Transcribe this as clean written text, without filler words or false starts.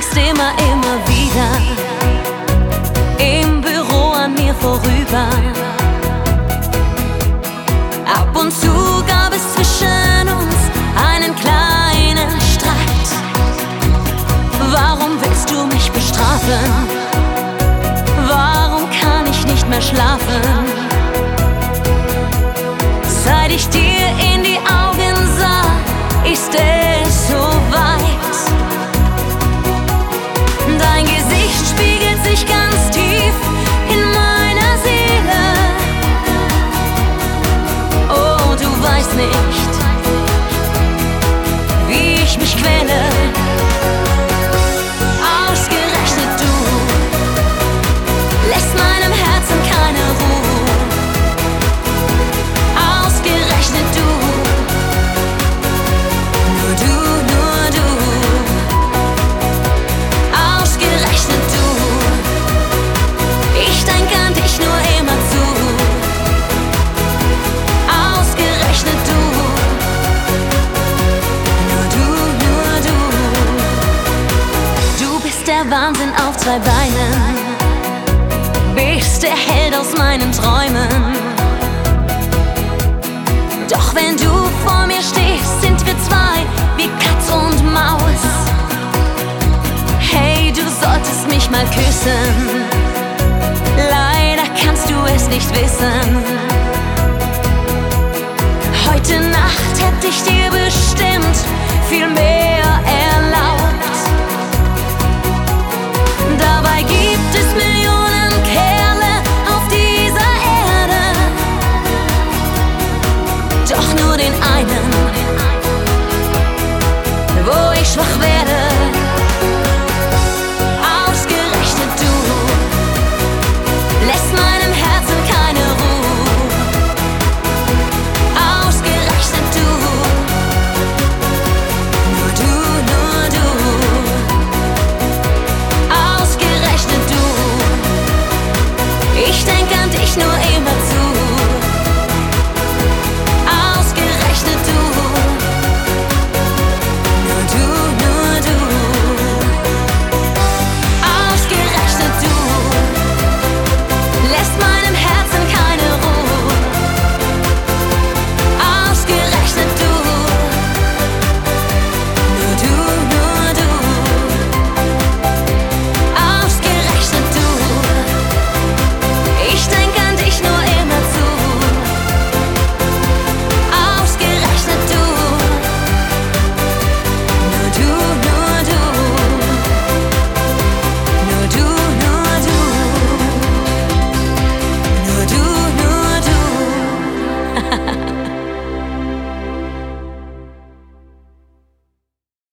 gingst immer wieder im Büro an mir vorüber. Ab und zu gab es zwischen uns einen kleinen Streit. Warum willst du mich bestrafen? Warum kann ich nicht mehr schlafen? Seit ich dir in die Augen sah, ist es so weit. Dein Gesicht spiegelt sich ganz tief in meiner Seele. Oh, du weißt nicht, wie ich mich quäle. Ausgerechnet du lässt meinem Herzen keine Ruhe. Ausgerechnet du, nur du, nur du. Ausgerechnet du, ich denke an dich nur immer zu. Ausgerechnet du, nur du, nur du. Du bist der Wahnsinn auf zwei Beinen, bist der Held aus meinen Träumen. Doch wenn du vor mir stehst, sind wir zwei wie Katz und Maus. Hey, du solltest mich mal küssen, leider kannst du es nicht wissen. Heute Nacht hätte ich dir bestimmt viel mehr erlaubt.